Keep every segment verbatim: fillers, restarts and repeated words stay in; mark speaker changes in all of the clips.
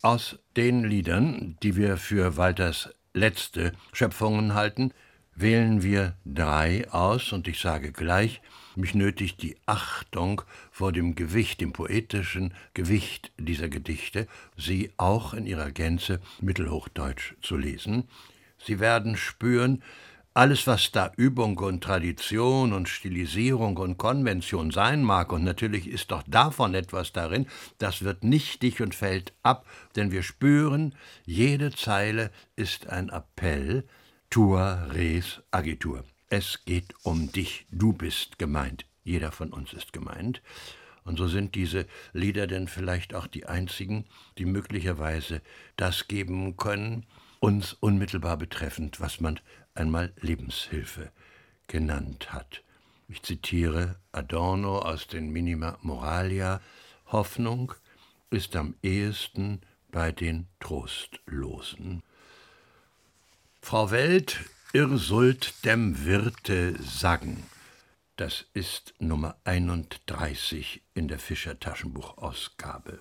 Speaker 1: Aus den Liedern, die wir für Walters letzte Schöpfungen halten, wählen wir drei aus, und ich sage gleich, mich nötigt die Achtung vor dem Gewicht, dem poetischen Gewicht dieser Gedichte, sie auch in ihrer Gänze mittelhochdeutsch zu lesen. Sie werden spüren, alles, was da Übung und Tradition und Stilisierung und Konvention sein mag, und natürlich ist doch davon etwas darin, das wird nichtig und fällt ab, denn wir spüren, jede Zeile ist ein Appell, tua res agitur. Es geht um dich, du bist gemeint, jeder von uns ist gemeint. Und so sind diese Lieder denn vielleicht auch die einzigen, die möglicherweise das geben können, uns unmittelbar betreffend, was man einmal Lebenshilfe genannt hat. Ich zitiere Adorno aus den Minima Moralia: Hoffnung ist am ehesten bei den Trostlosen. Frau Welt, ihr sollt dem Wirte sagen. Das ist Nummer einunddreißig in der Fischer-Taschenbuchausgabe.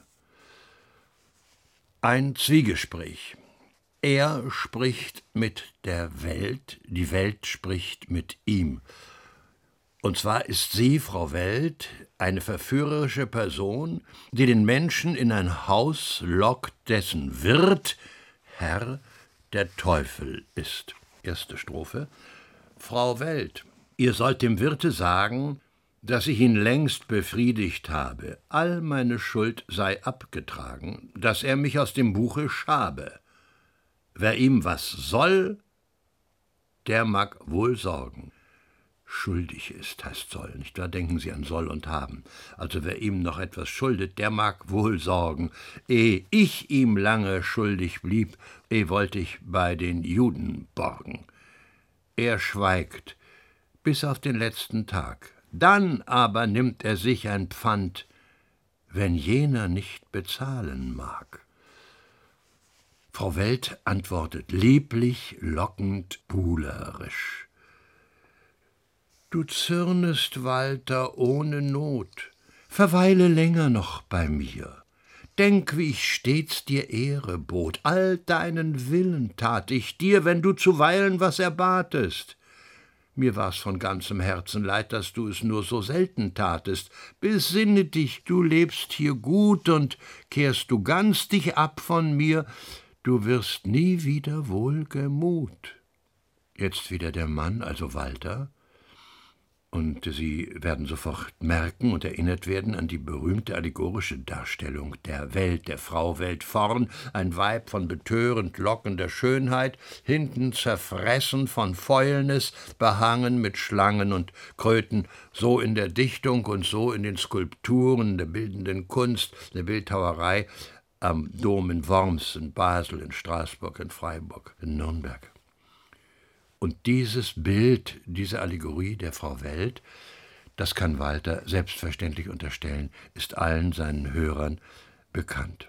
Speaker 1: Ein Zwiegespräch. Er spricht mit der Welt, die Welt spricht mit ihm. Und zwar ist sie, Frau Welt, eine verführerische Person, die den Menschen in ein Haus lockt, dessen Wirt, Herr, der Teufel ist. Erste Strophe. Frau Welt, ihr sollt dem Wirte sagen, dass ich ihn längst befriedigt habe, all meine Schuld sei abgetragen, dass er mich aus dem Buche schabe. Wer ihm was soll, der mag wohl sorgen. Schuldig ist, heißt soll, nicht wahr? Denken Sie an soll und haben. Also wer ihm noch etwas schuldet, der mag wohl sorgen. Ehe ich ihm lange schuldig blieb, eh wollte ich bei den Juden borgen. Er schweigt bis auf den letzten Tag. Dann aber nimmt er sich ein Pfand, wenn jener nicht bezahlen mag. Frau Welt antwortet lieblich, lockend, buhlerisch. Du zürnest, Walter, ohne Not, verweile länger noch bei mir. Denk, wie ich stets dir Ehre bot, all deinen Willen tat ich dir, wenn du zuweilen was erbatest. Mir war's von ganzem Herzen leid, dass du es nur so selten tatest. Besinne dich, du lebst hier gut, und kehrst du ganz dich ab von mir, du wirst nie wieder wohlgemut. Jetzt wieder der Mann, also Walter, und Sie werden sofort merken und erinnert werden an die berühmte allegorische Darstellung der Welt, der Frau Welt. Vorn ein Weib von betörend lockender Schönheit, hinten zerfressen von Fäulnis, behangen mit Schlangen und Kröten, so in der Dichtung und so in den Skulpturen der bildenden Kunst, der Bildhauerei, am Dom in Worms, in Basel, in Straßburg, in Freiburg, in Nürnberg. Und dieses Bild, diese Allegorie der Frau Welt, das kann Walter selbstverständlich unterstellen, ist allen seinen Hörern bekannt.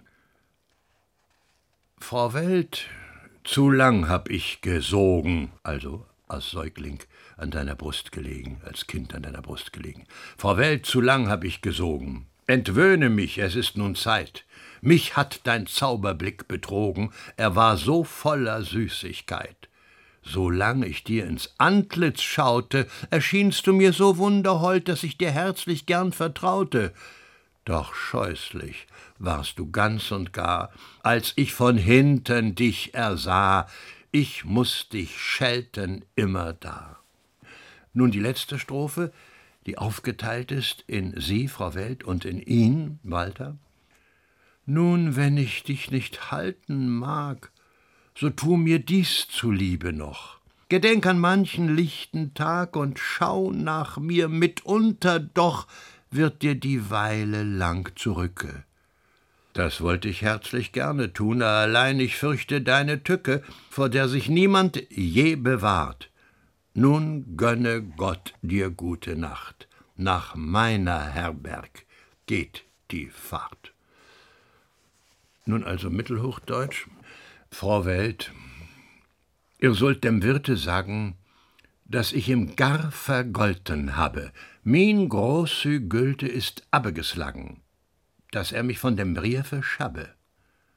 Speaker 1: Frau Welt, zu lang hab ich gesogen, also als Säugling an deiner Brust gelegen, als Kind an deiner Brust gelegen. Frau Welt, zu lang hab ich gesogen. Entwöhne mich, es ist nun Zeit. Mich hat dein Zauberblick betrogen, er war so voller Süßigkeit. Solang ich dir ins Antlitz schaute, erschienst du mir so wunderhold, dass ich dir herzlich gern vertraute. Doch scheußlich warst du ganz und gar, als ich von hinten dich ersah, ich muß dich schelten immerdar. Nun die letzte Strophe, die aufgeteilt ist in Sie, Frau Welt, und in ihn, Walter. Nun, wenn ich dich nicht halten mag, so tu mir dies zuliebe noch. Gedenk an manchen lichten Tag und schau nach mir, mitunter doch wird dir die Weile lang zurücke. Das wollte ich herzlich gerne tun, allein ich fürchte deine Tücke, vor der sich niemand je bewahrt. Nun gönne Gott dir gute Nacht, nach meiner Herberg geht die Fahrt. Nun also Mittelhochdeutsch. Frau Welt, ihr sollt dem Wirte sagen, dass ich ihm gar vergolten habe. Min große Gülte ist abgeslagen, dass er mich von dem Briefe schabbe.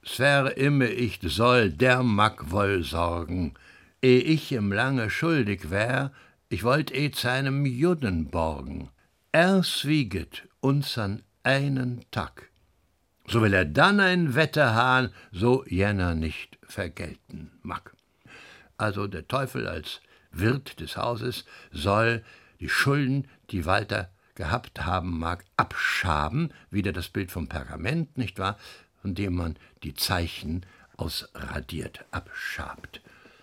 Speaker 1: Sver imme ich soll, der mag wohl sorgen, eh ich ihm lange schuldig wär, ich wollt eh seinem Juden borgen. Er swieget uns an einen Tag, so will er dann ein Wette hahn, so jener nicht vergelten mag. Also der Teufel als Wirt des Hauses soll die Schulden, die Walter gehabt haben mag, abschaben, wieder das Bild vom Pergament, nicht wahr, von dem man die Zeichen ausradiert, abschabt.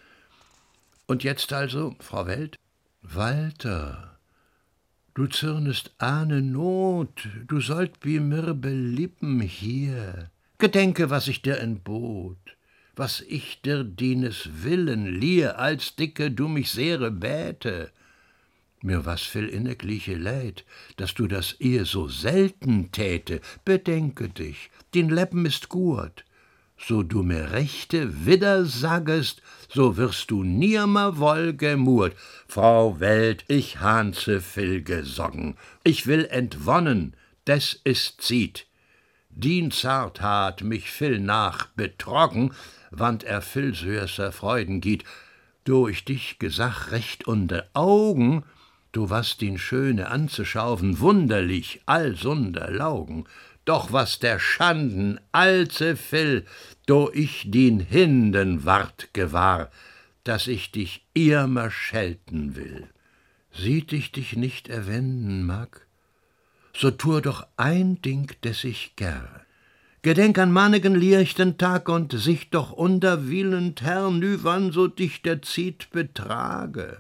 Speaker 1: Und jetzt also, Frau Welt? Walter, du zürnest ahne Not, du sollt bi mir belieben hier. Gedenke, was ich dir entbot, was ich dir dienes Willen lieh, als dicke du mich sehre bäte. Mir was viel innegliche Leid, dass du das ihr so selten täte. Bedenke dich, din Leppen ist gut. So du mir Rechte widder sagest, so wirst du niermer wohl gemurt. Frau Welt, ich hanze viel gesoggen, ich will entwonnen, des ist zieht. Din zart hat mich viel nach betrogen, wann er viel süßer Freuden giet. Durch dich gesach recht unter Augen, du was din Schöne anzuschaufen, wunderlich, allsunder Laugen. Doch was der Schanden allze viel, do ich din Hinden ward gewahr, dass ich dich irmer schelten will. Sieht ich dich nicht erwenden mag, so tu doch ein Ding, des ich ger. Gedenk an manigen lichten Tag und sich doch unterwillend Herr, nü wann so dich der Ziet betrage.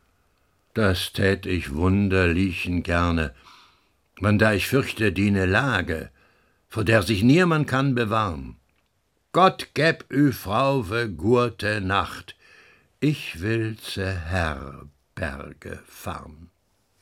Speaker 1: Das tät ich wunderlichen gerne, wann da ich fürchte diene Lage, vor der sich niemand kann bewahren. Gott gäb ü Frauwe gurte Nacht, ich will ze Herberge fahren.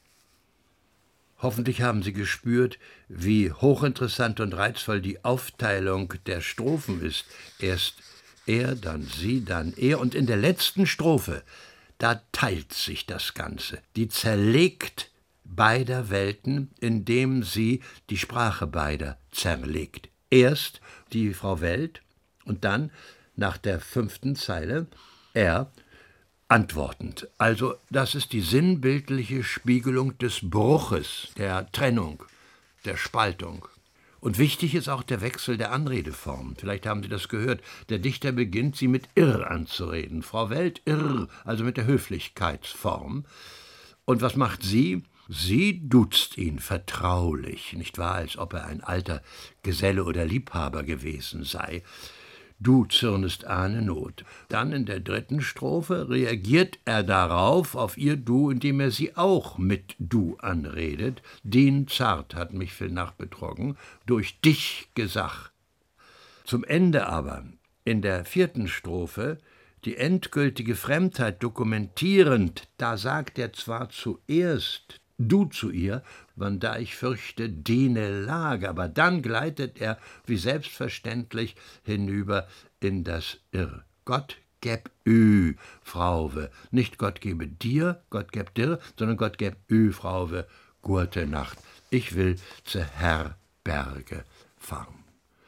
Speaker 1: Hoffentlich haben Sie gespürt, wie hochinteressant und reizvoll die Aufteilung der Strophen ist. Erst er, dann sie, dann er, und in der letzten Strophe, da teilt sich das Ganze. Die zerlegt beider Welten, indem sie die Sprache beider zerlegt. Erst die Frau Welt und dann, nach der fünften Zeile, er antwortend. Also das ist die sinnbildliche Spiegelung des Bruches, der Trennung, der Spaltung. Und wichtig ist auch der Wechsel der Anredeform. Vielleicht haben Sie das gehört. Der Dichter beginnt, sie mit irr anzureden. Frau Welt irr, also mit der Höflichkeitsform. Und was macht sie? Sie duzt ihn vertraulich, nicht wahr, als ob er ein alter Geselle oder Liebhaber gewesen sei. Du zürnest ahne Not. Dann in der dritten Strophe reagiert er darauf, auf ihr Du, indem er sie auch mit Du anredet. Den zart hat mich viel nachbetrogen, durch dich gesach. Zum Ende aber, in der vierten Strophe, die endgültige Fremdheit dokumentierend, da sagt er zwar zuerst Du zu ihr, wann da ich fürchte, dene Lage, aber dann gleitet er, wie selbstverständlich, hinüber in das Irr. Gott gäb ü, Frauwe, nicht Gott gebe dir, Gott gäb dir, sondern Gott gäb ü, Frauwe, gurte Nacht. Ich will zur Herberge fahren.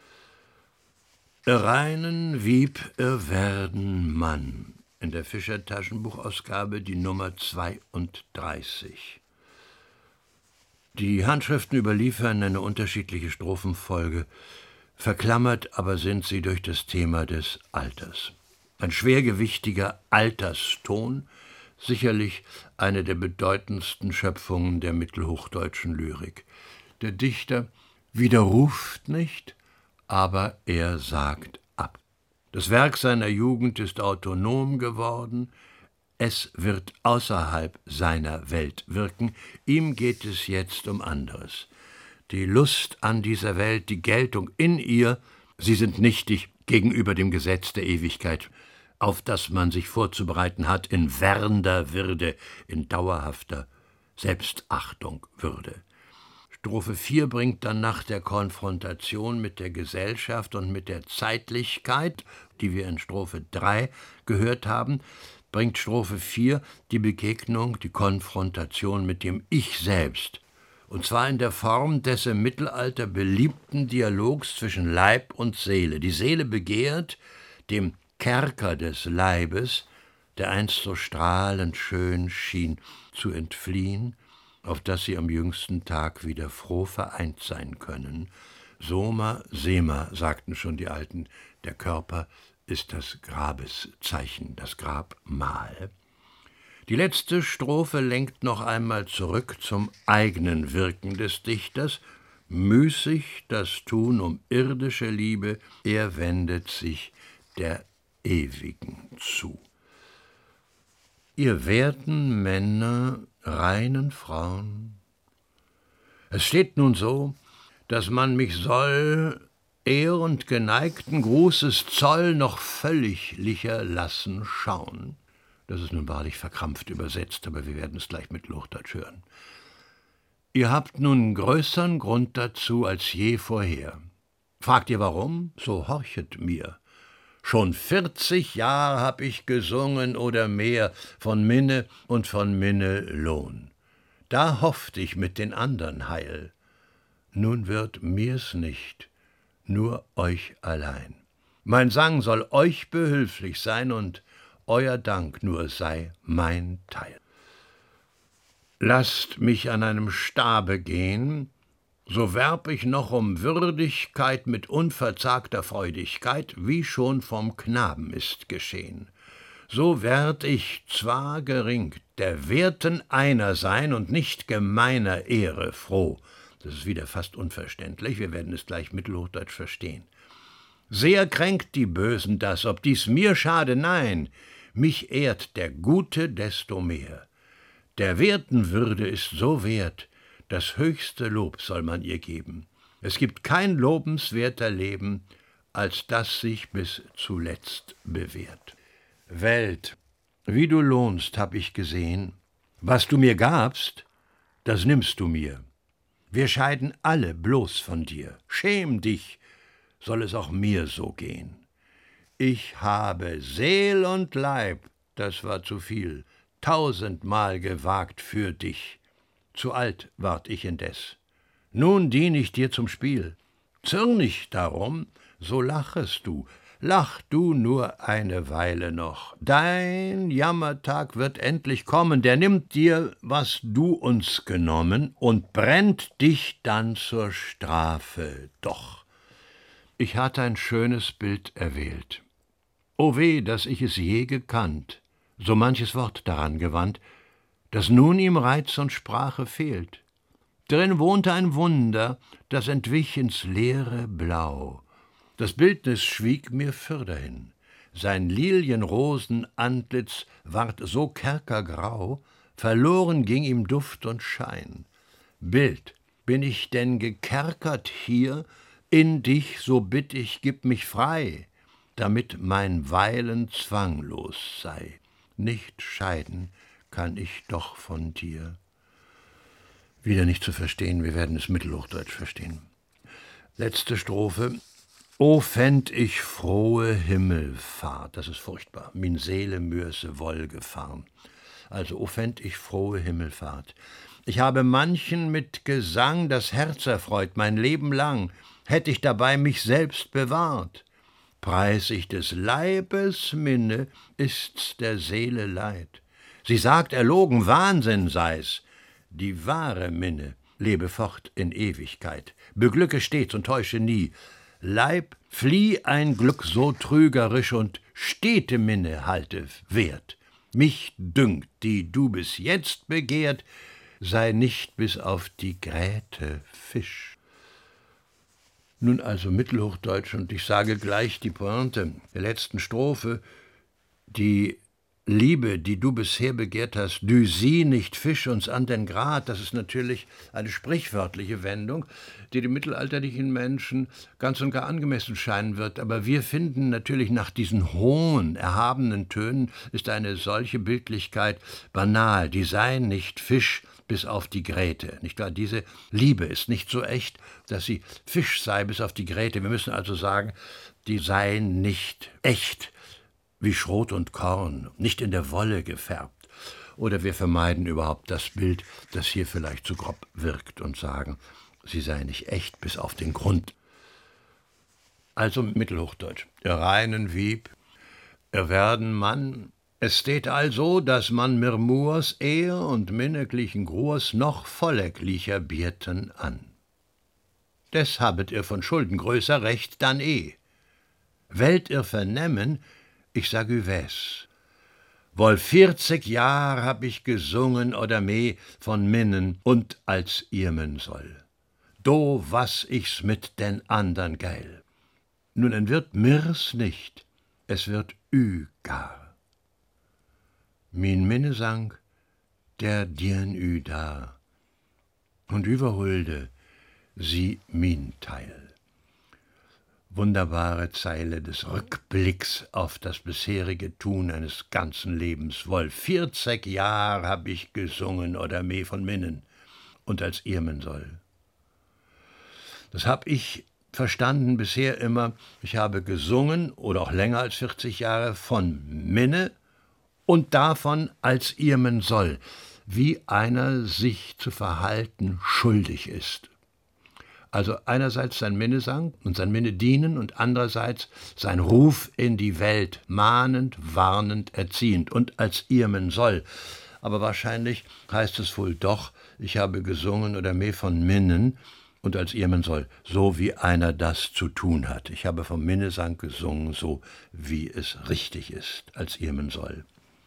Speaker 1: Reinen wieb er werden Mann, in der Fischer-Taschenbuchausgabe die Nummer zweiunddreißig. Die Handschriften überliefern eine unterschiedliche Strophenfolge, verklammert aber sind sie durch das Thema des Alters. Ein schwergewichtiger Alterston, sicherlich eine der bedeutendsten Schöpfungen der mittelhochdeutschen Lyrik. Der Dichter widerruft nicht, aber er sagt ab. Das Werk seiner Jugend ist autonom geworden, es wird außerhalb seiner Welt wirken, ihm geht es jetzt um anderes. Die Lust an dieser Welt, die Geltung in ihr, sie sind nichtig gegenüber dem Gesetz der Ewigkeit, auf das man sich vorzubereiten hat in werdender Würde, in dauerhafter Selbstachtung Würde. Strophe vier bringt dann nach der Konfrontation mit der Gesellschaft und mit der Zeitlichkeit, die wir in Strophe drei gehört haben, bringt Strophe vier die Begegnung, die Konfrontation mit dem Ich selbst und zwar in der Form des im Mittelalter beliebten Dialogs zwischen Leib und Seele. Die Seele begehrt, dem Kerker des Leibes, der einst so strahlend schön schien, zu entfliehen, auf dass sie am jüngsten Tag wieder froh vereint sein können. Soma, Sema, sagten schon die Alten, der Körper ist das Grabeszeichen, das Grabmal. Die letzte Strophe lenkt noch einmal zurück zum eigenen Wirken des Dichters. Müßig das Tun um irdische Liebe, er wendet sich der Ewigen zu. Ihr werten Männer, reinen Frauen, es steht nun so, dass man mich soll ehrend geneigten Grußes Zoll noch völliglicher lassen schauen. Das ist nun wahrlich verkrampft übersetzt, aber wir werden es gleich mit Hochdeutsch hören. Ihr habt nun größern Grund dazu als je vorher. Fragt ihr warum? So horchet mir. Schon vierzig Jahr hab ich gesungen oder mehr von Minne und von Minne Lohn. Da hofft ich mit den andern heil. Nun wird mir's nicht, nur euch allein. Mein Sang soll euch behülflich sein und euer Dank nur sei mein Teil. Lasst mich an einem Stabe gehen, so werb ich noch um Würdigkeit mit unverzagter Freudigkeit, wie schon vom Knaben ist geschehen. So werd ich zwar gering, der Werten einer sein und nicht gemeiner Ehre froh. Das ist wieder fast unverständlich, wir werden es gleich mittelhochdeutsch verstehen. Sehr kränkt die Bösen das, ob dies mir schade, nein, mich ehrt der Gute desto mehr. Der werten Würde ist so wert, das höchste Lob soll man ihr geben. Es gibt kein lobenswerter Leben, als das sich bis zuletzt bewährt. Welt, wie du lohnst, hab ich gesehen, was du mir gabst, das nimmst du mir. Wir scheiden alle bloß von dir. Schäm dich, soll es auch mir so gehen. Ich habe Seel und Leib, das war zu viel, tausendmal gewagt für dich. Zu alt ward ich indes. Nun dien ich dir zum Spiel. Zürnig darum, so lachest du. Lach du nur eine Weile noch. Dein Jammertag wird endlich kommen, der nimmt dir, was du uns genommen, und brennt dich dann zur Strafe doch. Ich hatte ein schönes Bild erwählt. O weh, dass ich es je gekannt, so manches Wort daran gewandt, dass nun ihm Reiz und Sprache fehlt. Drin wohnte ein Wunder, das entwich ins leere Blau. Das Bildnis schwieg mir fürderhin. Sein Lilienrosenantlitz ward so kerkergrau, verloren ging ihm Duft und Schein. Bild, bin ich denn gekerkert hier? In dich, so bitt ich, gib mich frei, damit mein Weilen zwanglos sei. Nicht scheiden kann ich doch von dir. Wieder nicht zu verstehen, wir werden es mittelhochdeutsch verstehen. Letzte Strophe. O fänd ich frohe Himmelfahrt, das ist furchtbar, min Seele mürse wohlgefahren. Also, o fänd ich frohe Himmelfahrt. Ich habe manchen mit Gesang das Herz erfreut, mein Leben lang, hätt ich dabei mich selbst bewahrt. Preis ich des Leibes Minne, ist's der Seele Leid. Sie sagt, erlogen Wahnsinn sei's, die wahre Minne lebe fort in Ewigkeit, beglücke stets und täusche nie. Leib, flieh ein Glück so trügerisch und stete Minne halte wert. Mich dünkt, die du bis jetzt begehrt, sei nicht bis auf die Gräte Fisch. Nun also Mittelhochdeutsch, und ich sage gleich die Pointe der letzten Strophe. Die Liebe, die du bisher begehrt hast, du sieh nicht Fisch uns an den Grat, das ist natürlich eine sprichwörtliche Wendung, die dem mittelalterlichen Menschen ganz und gar angemessen scheinen wird. Aber wir finden natürlich nach diesen hohen, erhabenen Tönen ist eine solche Bildlichkeit banal. Die seien nicht Fisch bis auf die Gräte. Nicht wahr? Diese Liebe ist nicht so echt, dass sie Fisch sei bis auf die Gräte. Wir müssen also sagen, die seien nicht echt, wie Schrot und Korn, nicht in der Wolle gefärbt. oder wir vermeiden überhaupt das Bild, das hier vielleicht zu grob wirkt, und sagen, sie sei nicht echt bis auf den Grund. Also Mittelhochdeutsch. Der reinen Wieb, er werden Mann, es steht also, dass man mir Murs eher und minneglichen Gruß noch volleglicher bierten an. Des habet ihr von Schulden größer Recht dann eh. Wellt ihr vernemmen, ich sag ü wes. Wohl vierzig Jahr hab ich gesungen oder meh von Minnen und als irmen soll. Do was ich's mit den andern geil. Nun en wird mir's nicht, es wird ü gar. Min Minnesang, der dirn ü da, und überhulde sie min Teil. Wunderbare Zeile des Rückblicks auf das bisherige Tun eines ganzen Lebens. Wohl vierzig Jahr hab ich gesungen oder meh von Minnen und als irmen soll. Das hab ich verstanden bisher immer, ich habe gesungen, oder auch länger als vierzig Jahre, von Minne und davon als irmen soll, wie einer sich zu verhalten schuldig ist. Also einerseits sein Minnesang und sein Minnedienen und andererseits sein Ruf in die Welt, mahnend, warnend, erziehend und als irmen soll. Aber wahrscheinlich heißt es wohl doch, ich habe gesungen oder meh von Minnen und als irmen soll, so wie einer das zu tun hat. Ich habe vom Minnesang gesungen, so wie es richtig ist, als irmen soll.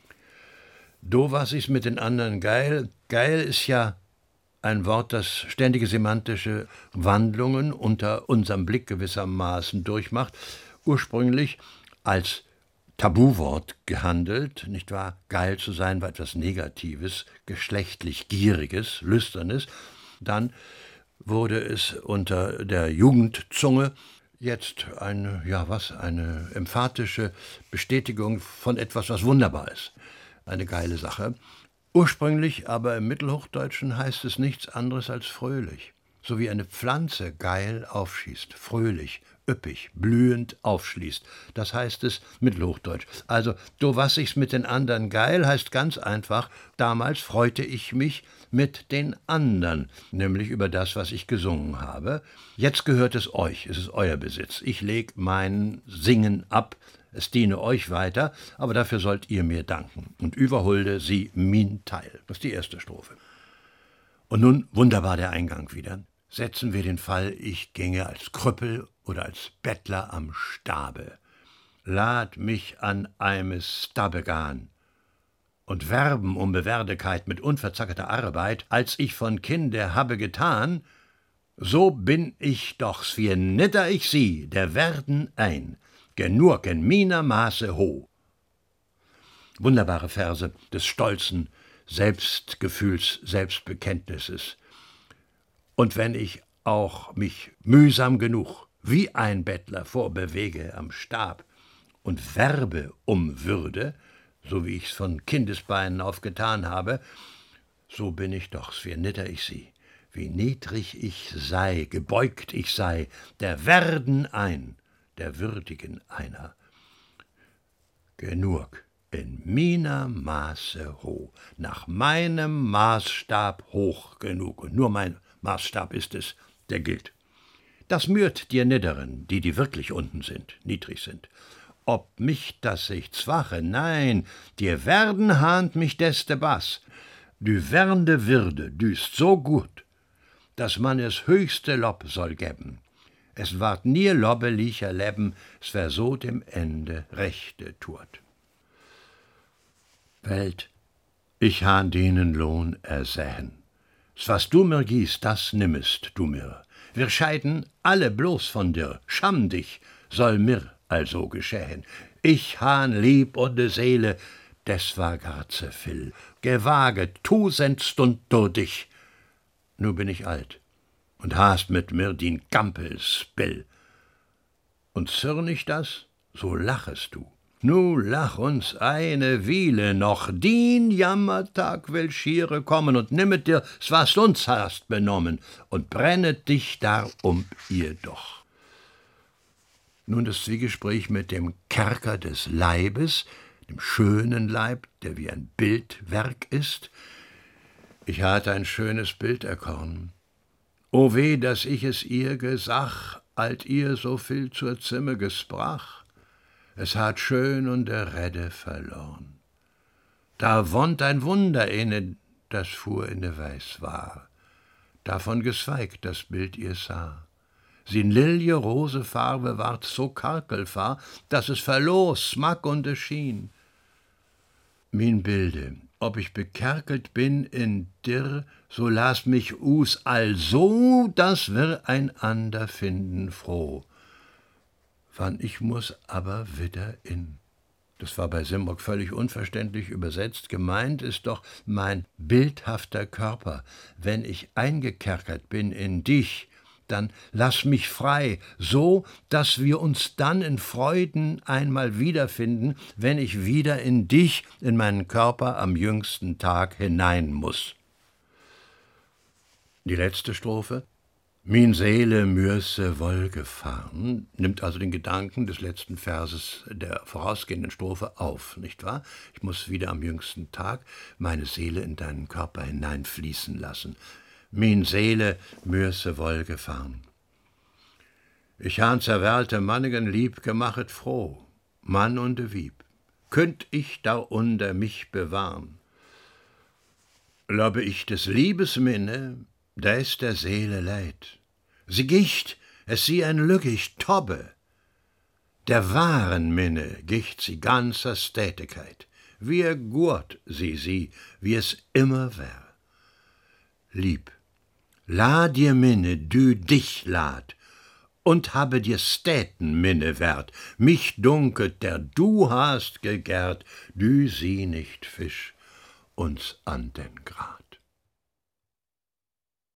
Speaker 1: Do was ich's mit den anderen geil. Geil ist ja ein Wort, das ständige semantische Wandlungen unter unserem Blick gewissermaßen durchmacht. Ursprünglich als Tabuwort gehandelt, nicht wahr? Geil zu sein war etwas Negatives, geschlechtlich Gieriges, Lüsternes. Dann wurde es unter der Jugendzunge jetzt eine, ja was, eine emphatische Bestätigung von etwas, was wunderbar ist. Eine geile Sache. Ursprünglich aber im Mittelhochdeutschen heißt es nichts anderes als fröhlich. So wie eine Pflanze geil aufschießt, fröhlich, üppig, blühend aufschließt. Das heißt es Mittelhochdeutsch. Also, do was ich's mit den anderen geil, heißt ganz einfach, damals freute ich mich mit den anderen, nämlich über das, was ich gesungen habe. Jetzt gehört es euch, es ist euer Besitz. Ich leg mein Singen ab, es diene euch weiter, aber dafür sollt ihr mir danken. Und überhulde sie min Teil. Das ist die erste Strophe. Und nun wunderbar der Eingang wieder. Setzen wir den Fall, ich ginge als Krüppel oder als Bettler am Stabe. Lad mich an eimes Stabbegan und werben um Bewerdigkeit mit unverzackerter Arbeit, als ich von Kinde habe getan, so bin ich dochs, wie nitter ich sie, der werden ein, genug in miner Maße ho. Wunderbare Verse des stolzen Selbstgefühls, Selbstbekenntnisses. Und wenn ich auch mich mühsam genug wie ein Bettler vorbewege am Stab und werbe um Würde, so wie ich's von Kindesbeinen auf getan habe, so bin ich dochs, wie nitter ich sie, wie niedrig ich sei, gebeugt ich sei, der werden ein, der würdigen einer. Genug in miner Maße ho, nach meinem Maßstab hoch genug, und nur mein Maßstab ist es, der gilt. Das mührt dir Niederen, die, die wirklich unten sind, niedrig sind. Ob mich das sich zwache, nein, dir werden hahnt mich deste Bass. Du wernde Würde, düst so gut, dass man es höchste Lob soll geben. Es ward nie lobbelicher Leben, es wär so dem Ende rechte tut. Welt, ich han denen Lohn ersähen. S was du mir gießt, das nimmest du mir. Wir scheiden alle bloß von dir, scham dich, soll mir also geschehen. Ich han lieb und de Seele, des war gar zu viel. Gewage, tusend Stund du dich. Nu bin ich alt und hast mit mir din Gampelspill. Und zürn ich das, so lachest du. Nu lach uns eine Wiele noch, din Jammertag will schiere kommen, und nimmet dir, was uns hast benommen, und brennet dich darum ihr doch. Nun das Zwiegespräch mit dem Kerker des Leibes, dem schönen Leib, der wie ein Bildwerk ist. Ich hatte ein schönes Bild erkorn. O weh, dass ich es ihr gesach, alt ihr so viel zur Zimme gesprach. Es hat schön und der Redde verlorn. Da wont ein Wunder inne, das fuhr inne weiß war. Davon geschweigt das Bild ihr sah. Sin Lilie rose Farbe ward so karkelfahr, dass es verlor Smack und erschien. Min Bilde, ob ich bekerkelt bin in Dirr, so las mich us also, dass wir einander finden froh. Wann ich muß aber wieder in. Das war bei Simrock völlig unverständlich übersetzt. Gemeint ist doch mein bildhafter Körper. Wenn ich eingekerkert bin in dich, dann lass mich frei, so, dass wir uns dann in Freuden einmal wiederfinden, wenn ich wieder in dich, in meinen Körper am jüngsten Tag hinein muß. Die letzte Strophe. Min Seele müsse wohlgefahren, nimmt also den Gedanken des letzten Verses der vorausgehenden Strophe auf, nicht wahr? Ich muss wieder am jüngsten Tag meine Seele in deinen Körper hineinfließen lassen. Min Seele müsse wohlgefahren. Ich han zerwählte Mannigen lieb gemachet froh, Mann und Wieb, könnt ich darunter mich bewahren. Lobbe ich des Liebes minne, da ist der Seele Leid. Sie gicht, es sie ein Lückig Tobbe. Der wahren Minne gicht sie ganzer Stätigkeit. Wie er gurt sie sie, wie es immer wär. Lieb, la dir Minne, du dich lad, und habe dir Stäten Minne wert. Mich dunket, der du hast gegärt, du sie nicht Fisch, uns an den Grad.